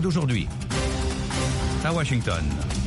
monde aujourd'hui. À Washington.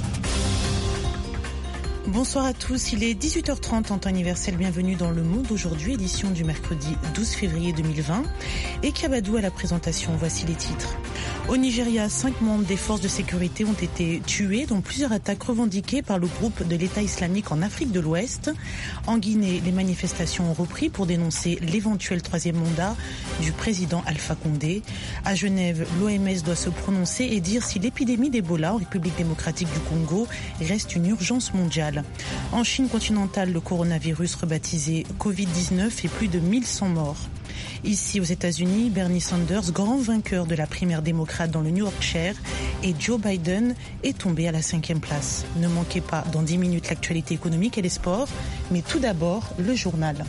Bonsoir à tous, il est 18h30 en temps universel. Bienvenue dans Le Monde aujourd'hui, édition du mercredi 12 février 2020. Et Kabadou à la présentation, voici les titres. Au Nigeria, 5 membres des forces de sécurité ont été tués dans plusieurs attaques revendiquées par le groupe de l'État islamique en Afrique de l'Ouest. En Guinée, les manifestations ont repris pour dénoncer l'éventuel troisième mandat du président Alpha Condé. À Genève, l'OMS doit se prononcer et dire si l'épidémie d'Ebola en République démocratique du Congo reste une urgence mondiale. En Chine continentale, le coronavirus rebaptisé Covid-19 fait plus de 1100 morts. Ici aux États-Unis, Bernie Sanders, grand vainqueur de la primaire démocrate dans le New Hampshire, et Joe Biden est tombé à la 5e place. Ne manquez pas dans 10 minutes l'actualité économique et les sports, mais tout d'abord le journal.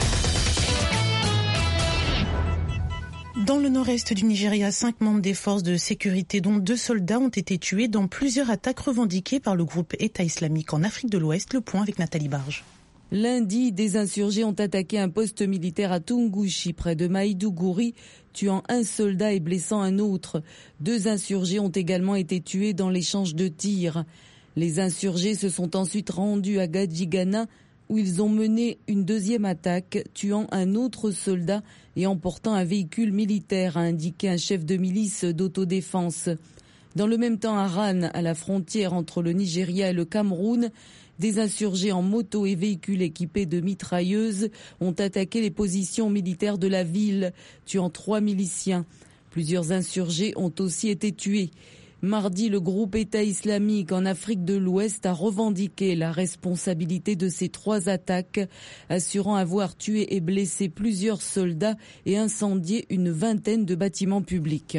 Dans le nord-est du Nigeria, 5 membres des forces de sécurité, dont 2 soldats, ont été tués dans plusieurs attaques revendiquées par le groupe État islamique en Afrique de l'Ouest. Le point avec Nathalie Barge. Lundi, des insurgés ont attaqué un poste militaire à Tungushi, près de Maïdougouri, tuant un soldat et blessant un autre. 2 insurgés ont également été tués dans l'échange de tirs. Les insurgés se sont ensuite rendus à Gadjigana, où ils ont mené une deuxième attaque, tuant un autre soldat et emportant un véhicule militaire, a indiqué un chef de milice d'autodéfense. Dans le même temps, à Ran, à la frontière entre le Nigeria et le Cameroun, des insurgés en moto et véhicules équipés de mitrailleuses ont attaqué les positions militaires de la ville, tuant 3 miliciens. Plusieurs insurgés ont aussi été tués. Mardi, le groupe État islamique en Afrique de l'Ouest a revendiqué la responsabilité de ces 3 attaques, assurant avoir tué et blessé plusieurs soldats et incendié une vingtaine de bâtiments publics.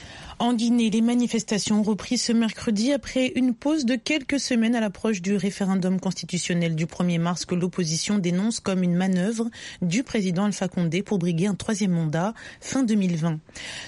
En Guinée, les manifestations ont repris ce mercredi après une pause de quelques semaines à l'approche du référendum constitutionnel du 1er mars que l'opposition dénonce comme une manœuvre du président Alpha Condé pour briguer un troisième mandat fin 2020.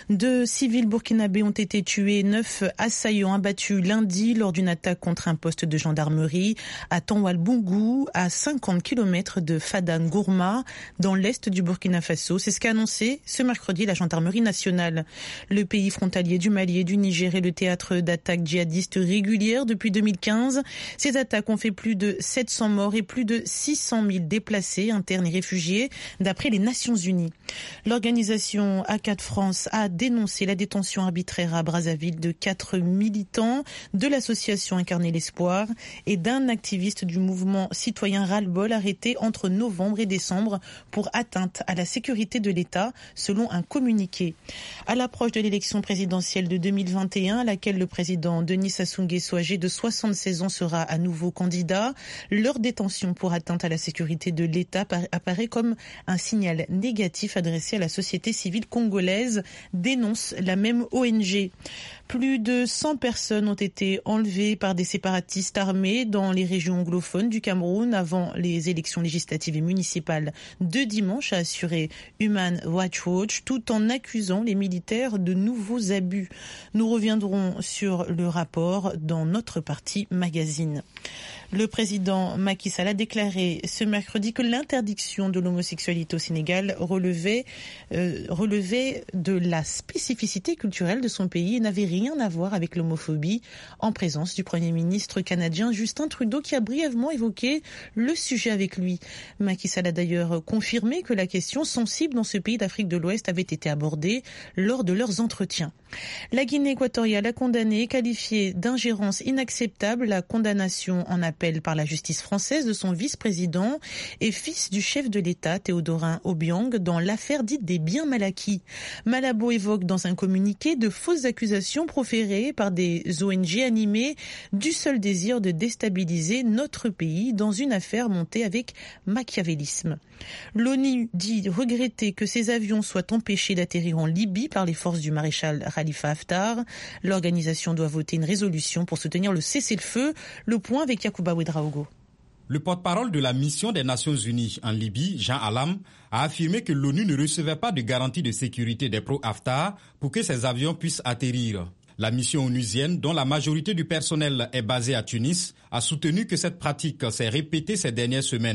2 civils burkinabés ont été tués, 9 assaillants abattus lundi lors d'une attaque contre un poste de gendarmerie à Tanwal-Boungou, à 50 km de Fadan Gourma, dans l'est du Burkina Faso. C'est ce qu'a annoncé ce mercredi la gendarmerie nationale. Le pays frontalier du Mali et du Niger est le théâtre d'attaques djihadistes régulières depuis 2015. Ces attaques ont fait plus de 700 morts et plus de 600 000 déplacés internes et réfugiés, d'après les Nations Unies. L'organisation ACAT France a dénoncé la détention arbitraire à Brazzaville de 4 militants de l'association Incarner l'Espoir et d'un activiste du mouvement citoyen Ras-le-Bol arrêté entre novembre et décembre pour atteinte à la sécurité de l'État, selon un communiqué. À l'approche de l'élection présidentielle de 2021, à laquelle le président Denis Sassou Nguesso, âgé de 76 ans, sera à nouveau candidat, leur détention pour atteinte à la sécurité de l'État apparaît comme un signal négatif adressé à la société civile congolaise, dénonce la même ONG. Plus de 100 personnes ont été enlevées par des séparatistes armés dans les régions anglophones du Cameroun avant les élections législatives et municipales de dimanche, a assuré Human Rights Watch, tout en accusant les militaires de nouveaux abus. Nous reviendrons sur le rapport dans notre partie magazine. Le président Macky Sall a déclaré ce mercredi que l'interdiction de l'homosexualité au Sénégal relevait de la spécificité culturelle de son pays et n'avait rien à voir avec l'homophobie, en présence du Premier ministre canadien Justin Trudeau, qui a brièvement évoqué le sujet avec lui. Macky Sall a d'ailleurs confirmé que la question sensible dans ce pays d'Afrique de l'Ouest avait été abordée lors de leurs entretiens. La Guinée équatoriale a condamné et qualifié d'ingérence inacceptable la condamnation en appel par la justice française de son vice-président et fils du chef de l'État, Théodorin Obiang, dans l'affaire dite des biens mal acquis. Malabo évoque dans un communiqué de fausses accusations proférées par des ONG animées du seul désir de déstabiliser notre pays dans une affaire montée avec machiavélisme. L'ONU dit regretter que ces avions soient empêchés d'atterrir en Libye par les forces du maréchal Khalifa Haftar. L'organisation doit voter une résolution pour soutenir le cessez-le-feu. Le point avec Yacouba Ouedraogo. Le porte-parole de la mission des Nations Unies en Libye, Jean Alam, a affirmé que l'ONU ne recevait pas de garantie de sécurité des pro-Haftar pour que ces avions puissent atterrir. La mission onusienne, dont la majorité du personnel est basée à Tunis, a soutenu que cette pratique s'est répétée ces dernières semaines.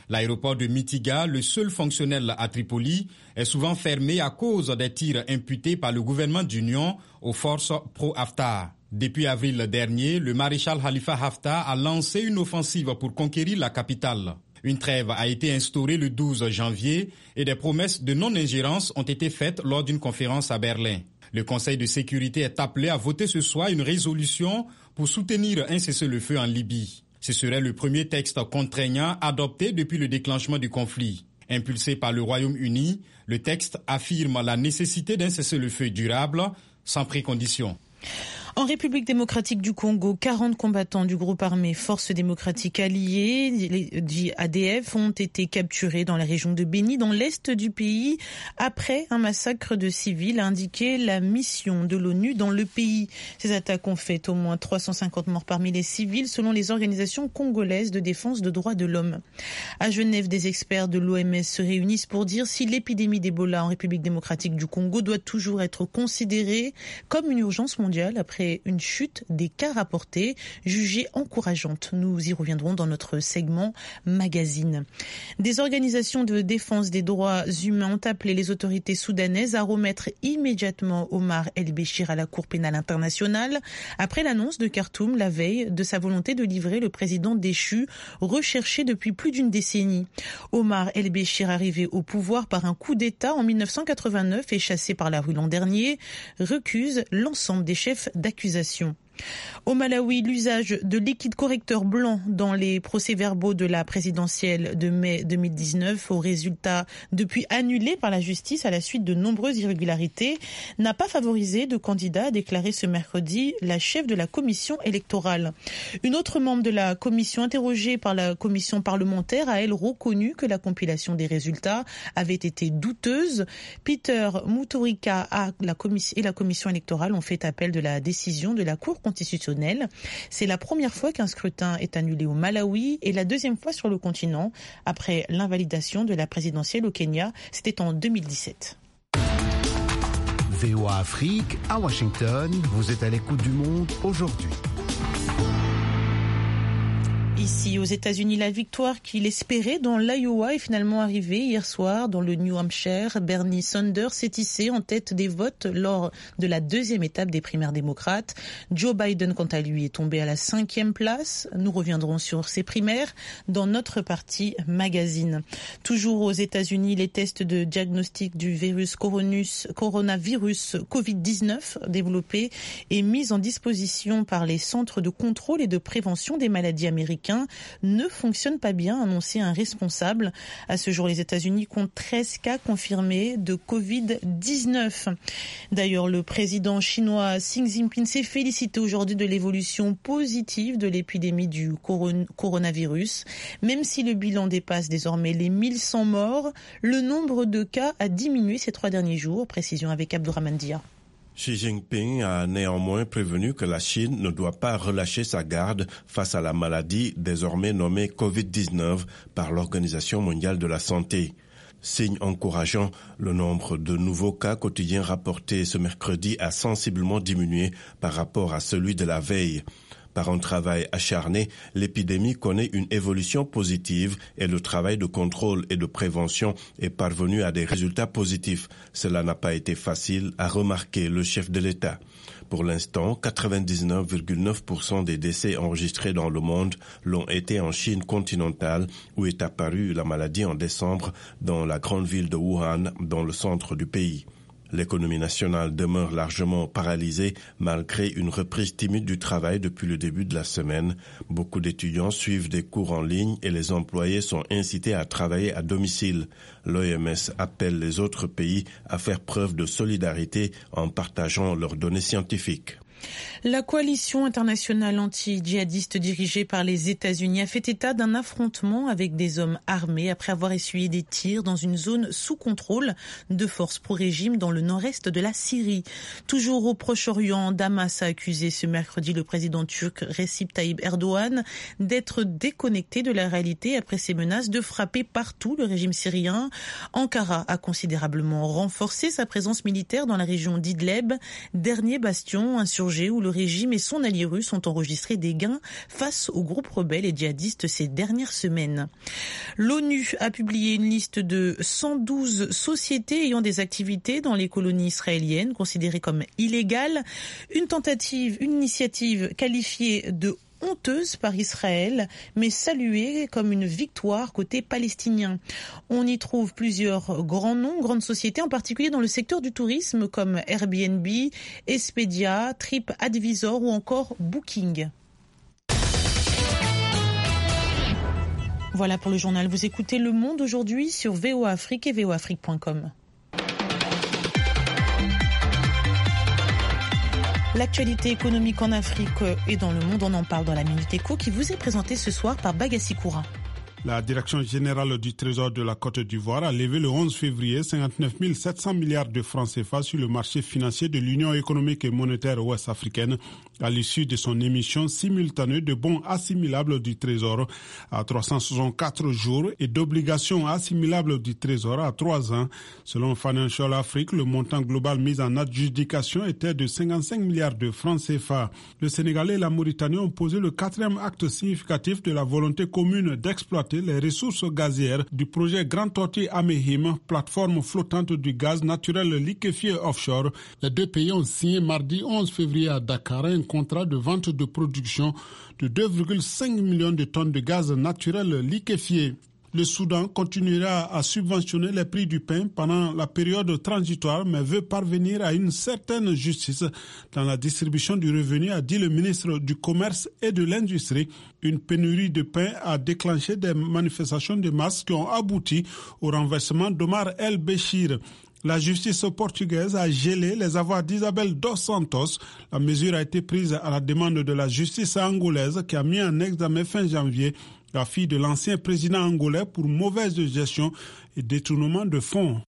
L'aéroport de Mitiga, le seul fonctionnel à Tripoli, est souvent fermé à cause des tirs imputés par le gouvernement d'union aux forces pro-Haftar. Depuis avril dernier, le maréchal Khalifa Haftar a lancé une offensive pour conquérir la capitale. Une trêve a été instaurée le 12 janvier et des promesses de non-ingérence ont été faites lors d'une conférence à Berlin. Le Conseil de sécurité est appelé à voter ce soir une résolution pour soutenir un cessez-le-feu en Libye. Ce serait le premier texte contraignant adopté depuis le déclenchement du conflit. Impulsé par le Royaume-Uni, le texte affirme la nécessité d'un cessez-le-feu durable, sans précondition. En République démocratique du Congo, 40 combattants du groupe armé Forces démocratiques alliées, les ADF, ont été capturés dans la région de Béni, dans l'est du pays, après un massacre de civils, a indiqué la mission de l'ONU dans le pays. Ces attaques ont fait au moins 350 morts parmi les civils, selon les organisations congolaises de défense des droits de l'homme. À Genève, des experts de l'OMS se réunissent pour dire si l'épidémie d'Ebola en République démocratique du Congo doit toujours être considérée comme une urgence mondiale après une chute des cas rapportés, jugée encourageante. Nous y reviendrons dans notre segment magazine. Des organisations de défense des droits humains ont appelé les autorités soudanaises à remettre immédiatement Omar El-Béchir à la Cour pénale internationale après l'annonce de Khartoum la veille de sa volonté de livrer le président déchu, recherché depuis plus d'une décennie. Omar El-Béchir, arrivé au pouvoir par un coup d'État en 1989 et chassé par la rue l'an dernier, recuse l'ensemble des chefs d'accusation. Au Malawi, l'usage de liquide correcteur blanc dans les procès-verbaux de la présidentielle de mai 2019, au résultat depuis annulé par la justice à la suite de nombreuses irrégularités, n'a pas favorisé de candidat, a déclaré ce mercredi la chef de la commission électorale. Une autre membre de la commission interrogée par la commission parlementaire a, elle, reconnu que la compilation des résultats avait été douteuse. Peter Mutharika et la commission électorale ont fait appel de la décision de la Cour constitutionnelle. C'est la première fois qu'un scrutin est annulé au Malawi et la deuxième fois sur le continent après l'invalidation de la présidentielle au Kenya. C'était en 2017. VOA Afrique, à Washington, vous êtes à l'écoute du monde aujourd'hui. Ici, aux États-Unis, la victoire qu'il espérait dans l'Iowa est finalement arrivée hier soir dans le New Hampshire. Bernie Sanders s'est hissé en tête des votes lors de la deuxième étape des primaires démocrates. Joe Biden, quant à lui, est tombé à la 5e place. Nous reviendrons sur ces primaires dans notre partie magazine. Toujours aux États-Unis, les tests de diagnostic du virus coronavirus Covid-19 développés et mis en disposition par les centres de contrôle et de prévention des maladies américains ne fonctionne pas bien, a annoncé un responsable. À ce jour, les États-Unis comptent 13 cas confirmés de Covid-19. D'ailleurs, le président chinois Xi Jinping s'est félicité aujourd'hui de l'évolution positive de l'épidémie du coronavirus. Même si le bilan dépasse désormais les 1100 morts, le nombre de cas a diminué ces 3 derniers jours. Précision avec Abdourahmane Dia. Xi Jinping a néanmoins prévenu que la Chine ne doit pas relâcher sa garde face à la maladie désormais nommée Covid-19 par l'Organisation mondiale de la santé. Signe encourageant, le nombre de nouveaux cas quotidiens rapportés ce mercredi a sensiblement diminué par rapport à celui de la veille. Par un travail acharné, l'épidémie connaît une évolution positive et le travail de contrôle et de prévention est parvenu à des résultats positifs. Cela n'a pas été facile, a remarqué le chef de l'État. Pour l'instant, 99,9% des décès enregistrés dans le monde l'ont été en Chine continentale, où est apparue la maladie en décembre dans la grande ville de Wuhan, dans le centre du pays. L'économie nationale demeure largement paralysée malgré une reprise timide du travail depuis le début de la semaine. Beaucoup d'étudiants suivent des cours en ligne et les employés sont incités à travailler à domicile. L'OMS appelle les autres pays à faire preuve de solidarité en partageant leurs données scientifiques. La coalition internationale anti-djihadiste dirigée par les États-Unis a fait état d'un affrontement avec des hommes armés après avoir essuyé des tirs dans une zone sous contrôle de forces pro-régime dans le nord-est de la Syrie. Toujours au Proche-Orient, Damas a accusé ce mercredi le président turc Recep Tayyip Erdogan d'être déconnecté de la réalité après ses menaces de frapper partout le régime syrien. Ankara a considérablement renforcé sa présence militaire dans la région d'Idleb, dernier bastion insurgé où le régime et son allié russe ont enregistré des gains face aux groupes rebelles et djihadistes ces dernières semaines. L'ONU a publié une liste de 112 sociétés ayant des activités dans les colonies israéliennes considérées comme illégales. Une initiative qualifiée de honteuse par Israël, mais saluée comme une victoire côté palestinien. On y trouve plusieurs grands noms, grandes sociétés, en particulier dans le secteur du tourisme, comme Airbnb, Expedia, TripAdvisor ou encore Booking. Voilà pour le journal. Vous écoutez Le Monde aujourd'hui sur VOA Afrique et voaafrique.com. L'actualité économique en Afrique et dans le monde, on en parle dans la Minute Éco qui vous est présentée ce soir par Bagassi Koura. La Direction générale du Trésor de la Côte d'Ivoire a levé le 11 février 59 700 milliards de francs CFA sur le marché financier de l'Union économique et monétaire ouest-africaine à l'issue de son émission simultanée de bons assimilables du Trésor à 364 jours et d'obligations assimilables du Trésor à 3 ans. Selon Financial Afrique, le montant global mis en adjudication était de 55 milliards de francs CFA. Le Sénégal et la Mauritanie ont posé le 4e acte significatif de la volonté commune d'exploiter les ressources gazières du projet Grand Tortue Améhim, plateforme flottante du gaz naturel liquéfié offshore. Les deux pays ont signé mardi 11 février à Dakar un contrat de vente de production de 2,5 millions de tonnes de gaz naturel liquéfié. Le Soudan continuera à subventionner les prix du pain pendant la période transitoire, mais veut parvenir à une certaine justice dans la distribution du revenu, a dit le ministre du Commerce et de l'Industrie. Une pénurie de pain a déclenché des manifestations de masse qui ont abouti au renversement d'Omar El-Béchir. La justice portugaise a gelé les avoirs d'Isabel dos Santos. La mesure a été prise à la demande de la justice angolaise qui a mis en examen fin janvier la fille de l'ancien président angolais pour mauvaise gestion et détournement de fonds.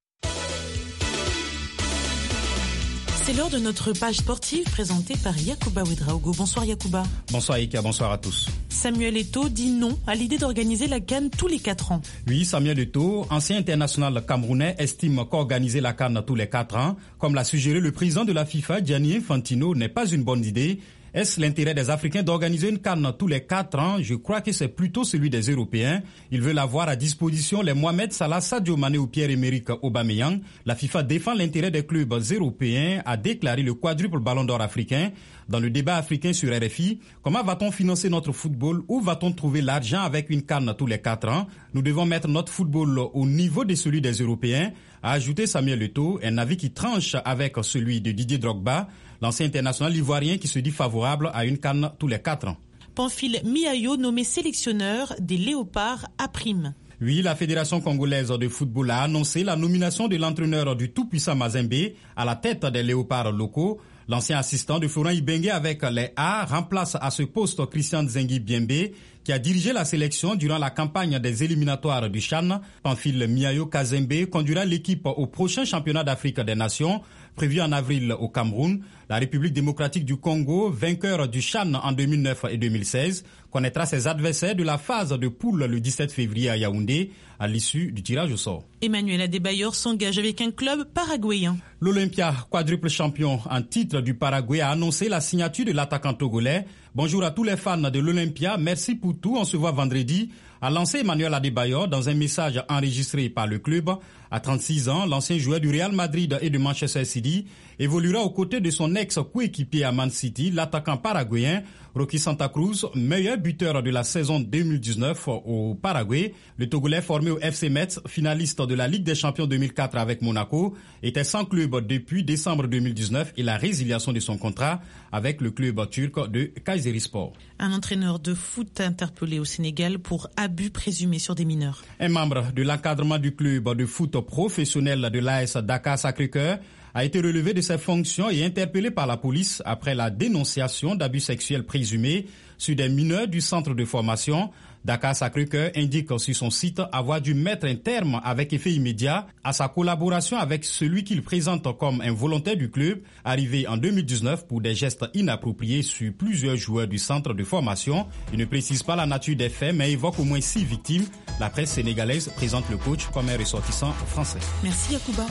C'est l'heure de notre page sportive présentée par Yacouba Ouedraogo. Bonsoir Yacouba. Bonsoir Ika, bonsoir à tous. Samuel Eto'o dit non à l'idée d'organiser la CAN tous les 4 ans. Oui, Samuel Eto'o, ancien international camerounais, estime qu'organiser la CAN tous les 4 ans, comme l'a suggéré le président de la FIFA, Gianni Infantino, n'est pas une bonne idée. Est-ce l'intérêt des Africains d'organiser une CAN tous les 4 ans? Je crois que c'est plutôt celui des Européens. Ils veulent avoir à disposition les Mohamed Salah, Sadio Mané ou Pierre-Emerick Aubameyang. La FIFA défend l'intérêt des clubs européens, a déclaré le quadruple ballon d'or africain. Dans le débat africain sur RFI, comment va-t-on financer notre football? Où va-t-on trouver l'argent avec une CAN tous les 4 ans? Nous devons mettre notre football au niveau de celui des Européens, a ajouté Samuel Eto'o, un avis qui tranche avec celui de Didier Drogba, l'ancien international ivoirien qui se dit favorable à une CAN tous les 4 ans. Pamphile Miayo nommé sélectionneur des Léopards à prime. Oui, la Fédération congolaise de football a annoncé la nomination de l'entraîneur du tout-puissant Mazembe à la tête des Léopards locaux. L'ancien assistant de Florent Ibenge avec les A remplace à ce poste Christian Zengi Biembe, qui a dirigé la sélection durant la campagne des éliminatoires du CHAN. Pamphile Miayo Kazembe conduira l'équipe au prochain championnat d'Afrique des Nations, prévu en avril au Cameroun. La République démocratique du Congo, vainqueur du CHAN en 2009 et 2016, connaîtra ses adversaires de la phase de poule le 17 février à Yaoundé, à l'issue du tirage au sort. Emmanuel Adebayor s'engage avec un club paraguayen. L'Olympia, quadruple champion en titre du Paraguay, a annoncé la signature de l'attaquant togolais. Bonjour à tous les fans de l'Olympia, merci pour tout, on se voit vendredi, a lancé Emmanuel Adebayor dans un message enregistré par le club. À 36 ans, l'ancien joueur du Real Madrid et de Manchester City évoluera aux côtés de son ex-coéquipier à Man City, l'attaquant paraguayen Rocky Santa Cruz, meilleur buteur de la saison 2019 au Paraguay. Le Togolais formé au FC Metz, finaliste de la Ligue des Champions 2004 avec Monaco, était sans club depuis décembre 2019 et la résiliation de son contrat avec le club turc de Kayserispor. Un entraîneur de foot interpellé au Sénégal pour abus présumés sur des mineurs. Un membre de l'encadrement du club de foot professionnel de l'AS Dakar Sacré-Cœur a été relevé de ses fonctions et interpellé par la police après la dénonciation d'abus sexuels présumés sur des mineurs du centre de formation. Dakar Sacré-Cœur indique sur son site avoir dû mettre un terme avec effet immédiat à sa collaboration avec celui qu'il présente comme un volontaire du club, arrivé en 2019 pour des gestes inappropriés sur plusieurs joueurs du centre de formation. Il ne précise pas la nature des faits, mais évoque au moins 6 victimes. La presse sénégalaise présente le coach comme un ressortissant français. Merci Yacouba.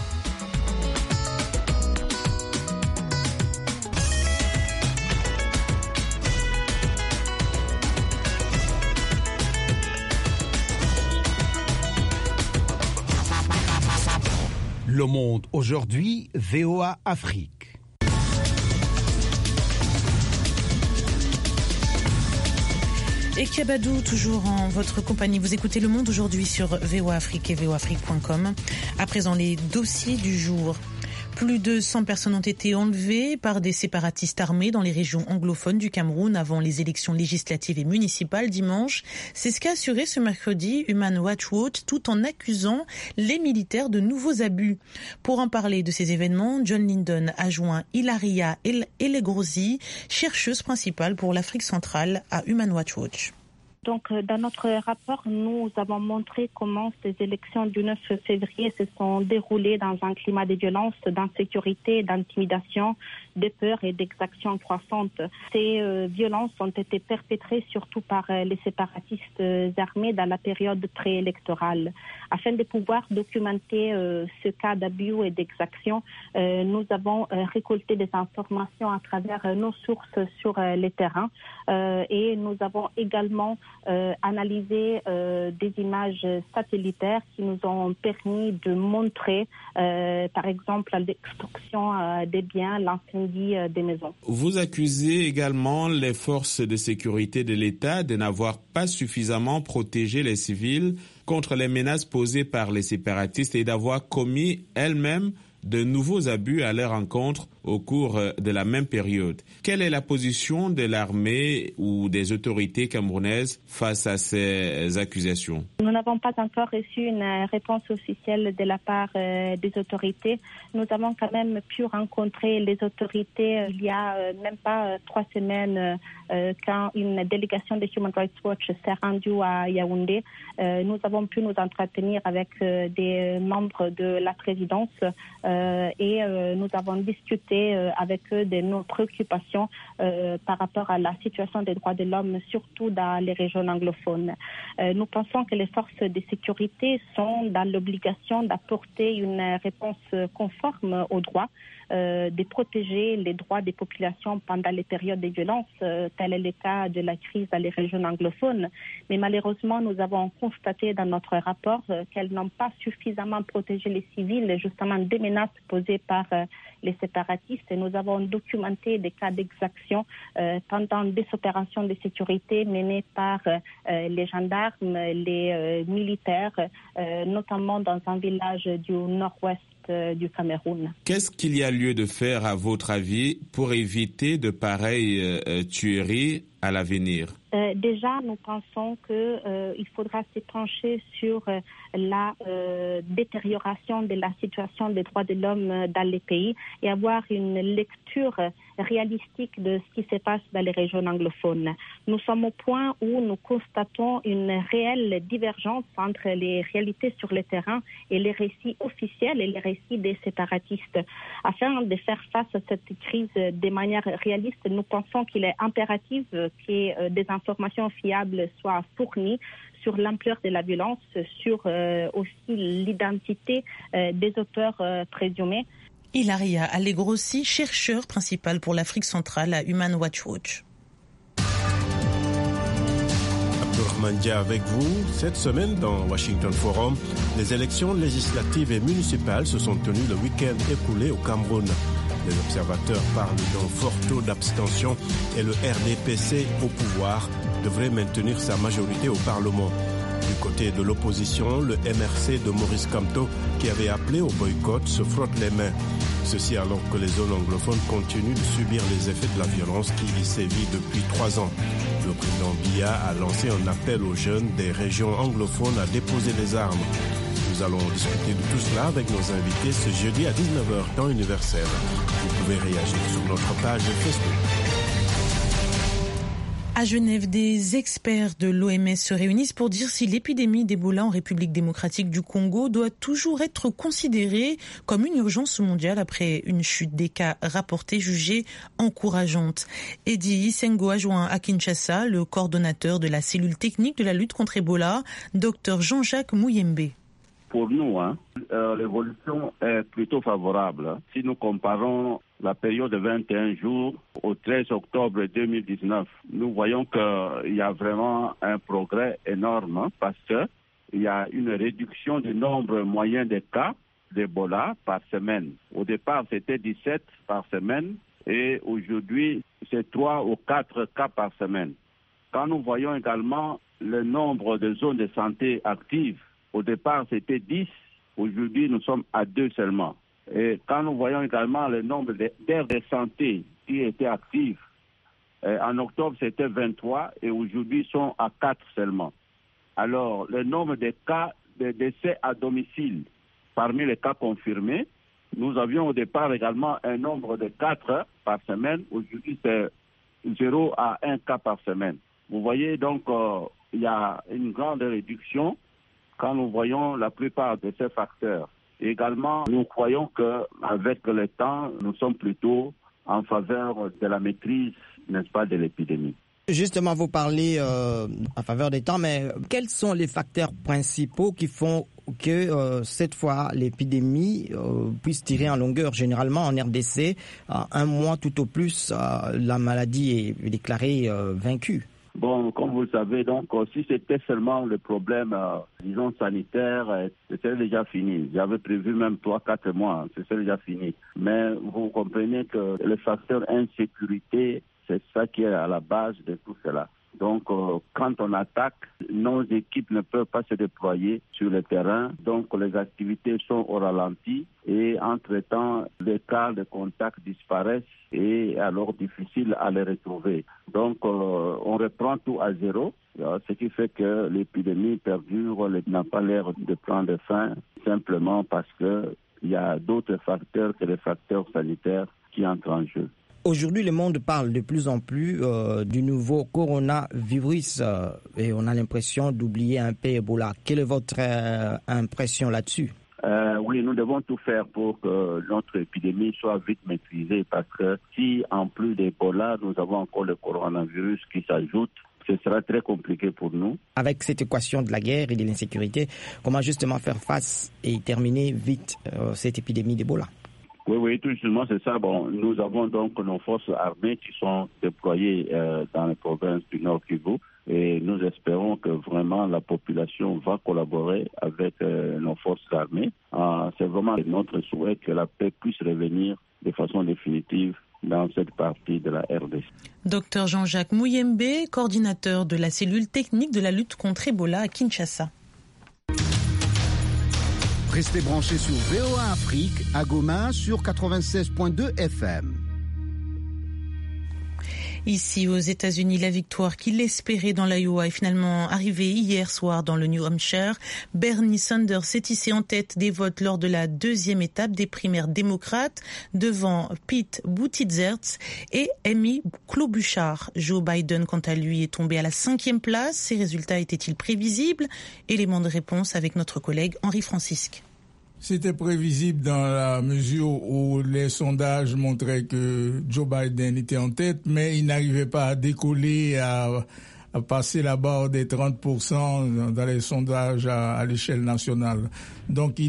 Le Monde aujourd'hui, VOA Afrique. Et Kiabadou, toujours en votre compagnie. Vous écoutez Le Monde aujourd'hui sur VOA Afrique et voafrique.com. À présent, les dossiers du jour. Plus de 100 personnes ont été enlevées par des séparatistes armés dans les régions anglophones du Cameroun avant les élections législatives et municipales dimanche. C'est ce qu'a assuré ce mercredi Human Rights Watch, tout en accusant les militaires de nouveaux abus. Pour en parler de ces événements, John Lindon a joint Hilaria Elegrosi, chercheuse principale pour l'Afrique centrale à Human Rights Watch. Donc, dans notre rapport, nous avons montré comment ces élections du 9 février se sont déroulées dans un climat de violence, d'insécurité, d'intimidation, de peur et d'exactions croissantes. Ces violences ont été perpétrées surtout par les séparatistes armés dans la période préélectorale. Afin de pouvoir documenter ce cas d'abus et d'exactions, nous avons récolté des informations à travers nos sources sur les terrains et nous avons également analysé des images satellitaires qui nous ont permis de montrer, par exemple, la destruction des biens, l'incendie des maisons. Vous accusez également les forces de sécurité de l'État de n'avoir pas suffisamment protégé les civils contre les menaces posées par les séparatistes et d'avoir commis elles-mêmes de nouveaux abus à leur encontre au cours de la même période. Quelle est la position de l'armée ou des autorités camerounaises face à ces accusations? Nous n'avons pas encore reçu une réponse officielle de la part des autorités. Nous avons quand même pu rencontrer les autorités il y a même pas 3 semaines quand une délégation de Human Rights Watch s'est rendue à Yaoundé. Nous avons pu nous entretenir avec des membres de la présidence et nous avons discuté avec eux de nos préoccupations par rapport à la situation des droits de l'homme, surtout dans les régions anglophones. Nous pensons que les forces de sécurité sont dans l'obligation d'apporter une réponse conforme aux droits, de protéger les droits des populations pendant les périodes de violence, tel est le cas de la crise dans les régions anglophones. Mais malheureusement, nous avons constaté dans notre rapport qu'elles n'ont pas suffisamment protégé les civils, justement des menaces posées par les séparatistes. Et nous avons documenté des cas d'exaction pendant des opérations de sécurité menées par les gendarmes, les militaires, notamment dans un village du nord-ouest du Cameroun. Qu'est-ce qu'il y a lieu de faire, à votre avis, pour éviter de pareilles tueries à l'avenir? Déjà, nous pensons qu'il faudra se pencher sur la détérioration de la situation des droits de l'homme dans les pays et avoir une lecture réalistique de ce qui se passe dans les régions anglophones. Nous sommes au point où nous constatons une réelle divergence entre les réalités sur le terrain et les récits officiels et les récits des séparatistes. Afin de faire face à cette crise de manière réaliste, nous pensons qu'il est impératif que des informations fiables soient fournies sur l'ampleur de la violence, sur aussi l'identité des auteurs présumés. Hilaria Allegrossi, chercheur principal pour l'Afrique centrale à Human Rights Watch. Abdourahmane avec vous. Cette semaine, dans Washington Forum, les élections législatives et municipales se sont tenues le week-end écoulé au Cameroun. Les observateurs parlent d'un fort taux d'abstention et le RDPC au pouvoir devrait maintenir sa majorité au Parlement. Du côté de l'opposition, le MRC de Maurice Kamto, qui avait appelé au boycott, se frotte les mains. Ceci alors que les zones anglophones continuent de subir les effets de la violence qui y sévit depuis 3 ans. Le président Biya a lancé un appel aux jeunes des régions anglophones à déposer les armes. Nous allons discuter de tout cela avec nos invités ce jeudi à 19h temps universel. Vous pouvez réagir sur notre page Facebook. À Genève, des experts de l'OMS se réunissent pour dire si l'épidémie d'Ebola en République démocratique du Congo doit toujours être considérée comme une urgence mondiale après une chute des cas rapportés jugée encourageante. Eddie Isengo a joint à Kinshasa le coordonnateur de la cellule technique de la lutte contre Ebola, Dr Jean-Jacques Mouyembe. Pour nous, l'évolution est plutôt favorable. Si nous comparons la période de 21 jours au 13 octobre 2019, nous voyons qu'il y a vraiment un progrès énorme parce qu'il y a une réduction du nombre moyen de cas d'Ebola par semaine. Au départ, c'était 17 par semaine et aujourd'hui, c'est 3 ou 4 cas par semaine. Quand nous voyons également le nombre de zones de santé actives, au départ, c'était 10. Aujourd'hui, nous sommes à 2 seulement. Et quand nous voyons également le nombre d'aires de santé qui étaient actives, en octobre, c'était 23 et aujourd'hui, ils sont à 4 seulement. Alors, le nombre de cas de décès à domicile, parmi les cas confirmés, nous avions au départ également un nombre de 4 par semaine. Aujourd'hui, c'est 0 à 1 cas par semaine. Vous voyez, donc, il y a une grande réduction quand nous voyons la plupart de ces facteurs. Et également, nous croyons qu'avec le temps, nous sommes plutôt en faveur de la maîtrise, n'est-ce pas, de l'épidémie. Justement, vous parlez en faveur des temps, mais quels sont les facteurs principaux qui font que cette fois l'épidémie puisse tirer en longueur? Généralement, en RDC, un mois tout au plus, la maladie est déclarée vaincue. Bon, comme vous le savez, donc, si c'était seulement le problème, disons, sanitaire, c'était déjà fini. J'avais prévu même 3-4 mois, c'était déjà fini. Mais vous comprenez que le facteur insécurité, c'est ça qui est à la base de tout cela. Donc, quand on attaque, nos équipes ne peuvent pas se déployer sur le terrain. Donc, les activités sont au ralenti et, entre-temps, les cas de contact disparaissent et alors difficile à les retrouver. Donc, on reprend tout à zéro, ce qui fait que l'épidémie perdure, n'a pas l'air de prendre fin, simplement parce qu'il y a d'autres facteurs que les facteurs sanitaires qui entrent en jeu. Aujourd'hui, le monde parle de plus en plus du nouveau coronavirus et on a l'impression d'oublier un peu Ebola. Quelle est votre impression là-dessus? Oui, nous devons tout faire pour que notre épidémie soit vite maîtrisée parce que si en plus d'Ebola, nous avons encore le coronavirus qui s'ajoute, ce sera très compliqué pour nous. Avec cette équation de la guerre et de l'insécurité, comment justement faire face et terminer vite cette épidémie d'Ebola? Oui, tout justement, c'est ça. Bon, nous avons donc nos forces armées qui sont déployées dans les provinces du Nord Kivu et nous espérons que vraiment la population va collaborer avec nos forces armées. C'est vraiment notre souhait que la paix puisse revenir de façon définitive dans cette partie de la RDC. Docteur Jean-Jacques Mouyembe, coordinateur de la cellule technique de la lutte contre Ebola à Kinshasa. Restez branchés sur VOA Afrique à Goma sur 96.2 FM. Ici aux États-Unis, la victoire qu'il espérait dans l'Iowa est finalement arrivée hier soir dans le New Hampshire. Bernie Sanders s'est hissé en tête des votes lors de la deuxième étape des primaires démocrates devant Pete Buttigieg et Amy Klobuchar. Joe Biden, quant à lui, est tombé à la 5e place. Ces résultats étaient-ils prévisibles? Élément de réponse avec notre collègue Henri Francisque. C'était prévisible dans la mesure où les sondages montraient que Joe Biden était en tête, mais il n'arrivait pas à décoller, à passer la barre des 30% dans les sondages à l'échelle nationale. Donc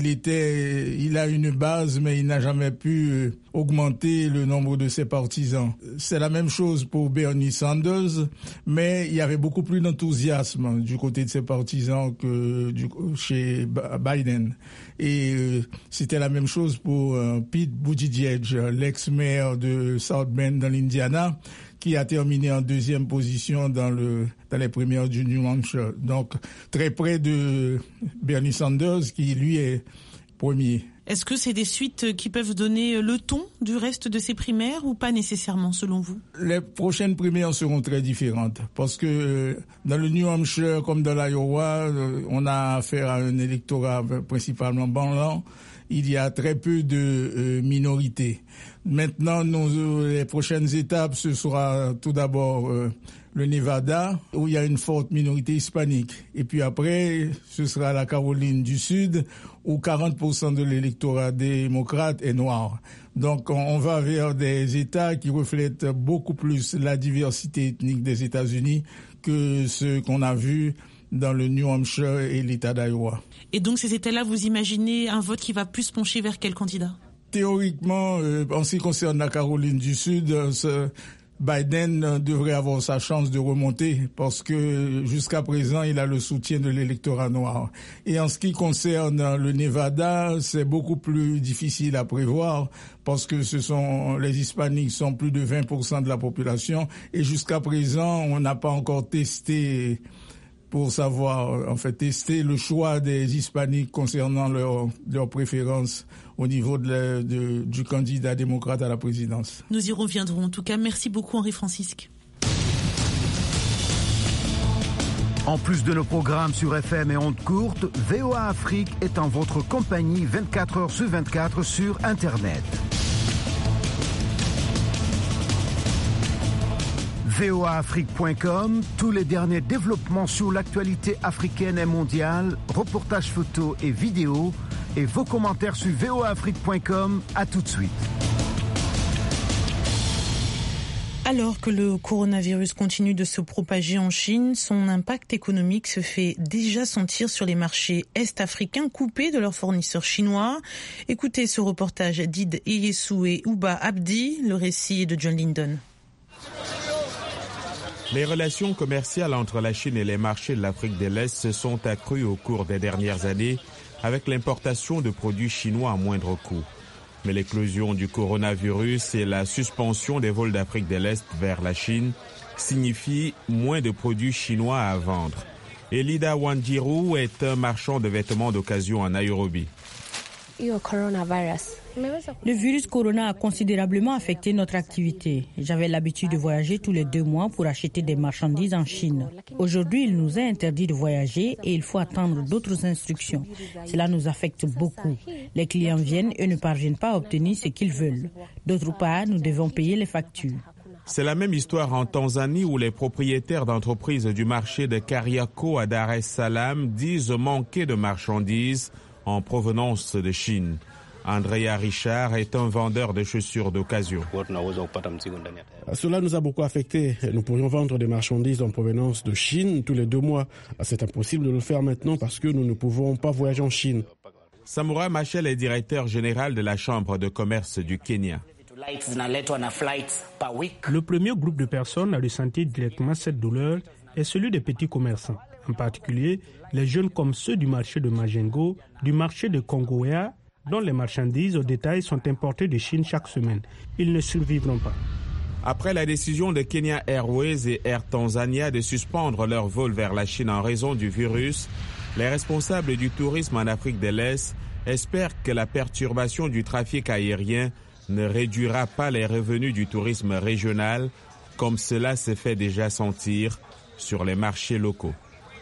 il a une base, mais il n'a jamais pu augmenter le nombre de ses partisans. C'est la même chose pour Bernie Sanders, mais il y avait beaucoup plus d'enthousiasme du côté de ses partisans que chez Biden. Et c'était la même chose pour Pete Buttigieg, l'ex-maire de South Bend dans l'Indiana, qui a terminé en deuxième position dans les primaires du New Hampshire. Donc, très près de Bernie Sanders, qui lui est premier. Est-ce que c'est des suites qui peuvent donner le ton du reste de ces primaires ou pas nécessairement, selon vous? Les prochaines primaires seront très différentes parce que dans le New Hampshire comme dans l'Iowa, on a affaire à un électorat principalement blanc. Il y a très peu de minorités. Maintenant, les prochaines étapes, ce sera tout d'abord le Nevada, où il y a une forte minorité hispanique. Et puis après, ce sera la Caroline du Sud, où 40% de l'électorat démocrate est noir. Donc, on va vers des États qui reflètent beaucoup plus la diversité ethnique des États-Unis que ce qu'on a vu dans le New Hampshire et l'État d'Iowa. Et donc, ces États-là, vous imaginez un vote qui va plus pencher vers quel candidat? Théoriquement, en ce qui concerne la Caroline du Sud, Biden devrait avoir sa chance de remonter parce que jusqu'à présent, il a le soutien de l'électorat noir. Et en ce qui concerne le Nevada, c'est beaucoup plus difficile à prévoir parce que les Hispaniques sont plus de 20% de la population et jusqu'à présent, on n'a pas encore testé pour savoir, tester le choix des Hispaniques concernant leurs préférences au niveau du candidat démocrate à la présidence. Nous y reviendrons. En tout cas, merci beaucoup Henri Francisque. En plus de nos programmes sur FM et ondes courtes, VOA Afrique est en votre compagnie 24 heures sur 24 sur Internet. voaafrique.com, tous les derniers développements sur l'actualité africaine et mondiale, reportages photos et vidéos, et vos commentaires sur voaafrique.com. À tout de suite. Alors que le coronavirus continue de se propager en Chine, son impact économique se fait déjà sentir sur les marchés est-africains coupés de leurs fournisseurs chinois. Écoutez ce reportage d'Id Iesu et Ouba Abdi, le récit est de John Lyndon. Les relations commerciales entre la Chine et les marchés de l'Afrique de l'Est se sont accrues au cours des dernières années avec l'importation de produits chinois à moindre coût. Mais l'éclosion du coronavirus et la suspension des vols d'Afrique de l'Est vers la Chine signifient moins de produits chinois à vendre. Elida Wanjiru est un marchand de vêtements d'occasion à Nairobi. Le virus corona a considérablement affecté notre activité. J'avais l'habitude de voyager tous les 2 mois pour acheter des marchandises en Chine. Aujourd'hui, il nous est interdit de voyager et il faut attendre d'autres instructions. Cela nous affecte beaucoup. Les clients viennent et ne parviennent pas à obtenir ce qu'ils veulent. D'autre part, nous devons payer les factures. C'est la même histoire en Tanzanie où les propriétaires d'entreprises du marché de Kariako à Dar es Salaam disent manquer de marchandises en provenance de Chine. Andrea Richard est un vendeur de chaussures d'occasion. Cela nous a beaucoup affecté. Nous pourrions vendre des marchandises en provenance de Chine tous les 2 mois. C'est impossible de le faire maintenant parce que nous ne pouvons pas voyager en Chine. Samoura Machel est directeur général de la Chambre de commerce du Kenya. Le premier groupe de personnes à ressentir directement cette douleur est celui des petits commerçants, en particulier les jeunes comme ceux du marché de Majengo, du marché de Kongowea, dont les marchandises au détail sont importées de Chine chaque semaine. Ils ne survivront pas. Après la décision de Kenya Airways et Air Tanzania de suspendre leur vol vers la Chine en raison du virus, les responsables du tourisme en Afrique de l'Est espèrent que la perturbation du trafic aérien ne réduira pas les revenus du tourisme régional, comme cela se fait déjà sentir sur les marchés locaux.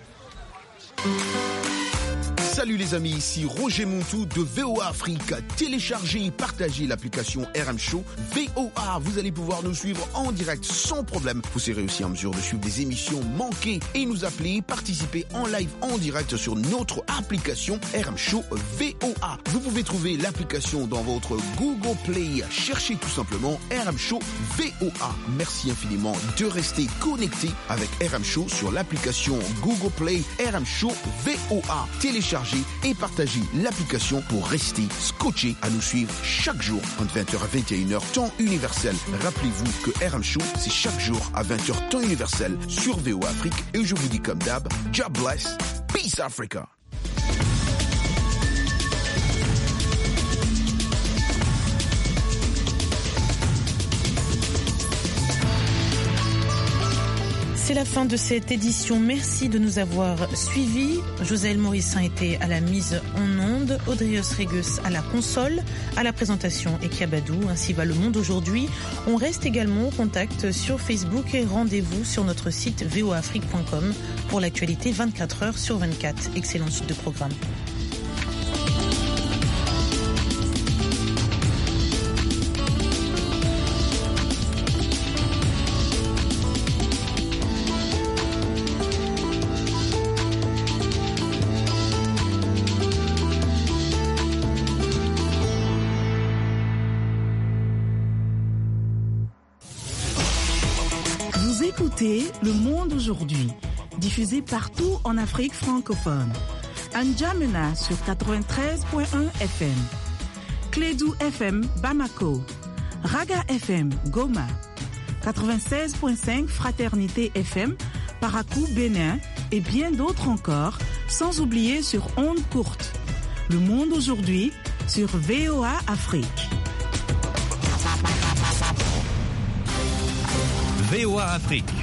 Salut les amis, ici Roger Montou de VOA Afrique. Téléchargez et partagez l'application RM Show VOA. Vous allez pouvoir nous suivre en direct sans problème. Vous serez aussi en mesure de suivre des émissions manquées et nous appeler, participer en live en direct sur notre application RM Show VOA. Vous pouvez trouver l'application dans votre Google Play. Cherchez tout simplement RM Show VOA. Merci infiniment de rester connecté avec RM Show sur l'application Google Play RM Show VOA. Téléchargez et partagez l'application pour rester scotché à nous suivre chaque jour entre 20h à 21h temps universel. Rappelez-vous que RM Show, c'est chaque jour à 20h temps universel sur VOA Afrique. Et je vous dis comme d'hab, God bless, peace Africa. C'est la fin de cette édition. Merci de nous avoir suivis. Josaël Morissin était à la mise en onde, Audrey Osregus à la console, à la présentation et Kiabadou. Ainsi va le monde aujourd'hui. On reste également en contact sur Facebook et rendez-vous sur notre site voaafrique.com pour l'actualité 24 heures sur 24. Excellente suite de programme. Le Monde aujourd'hui, diffusé partout en Afrique francophone. N'Djamena sur 93.1 FM, Clédou FM Bamako, Raga FM Goma, 96.5 Fraternité FM, Parakou Bénin et bien d'autres encore, sans oublier sur ondes courtes. Le monde aujourd'hui sur VOA Afrique. VOA Afrique,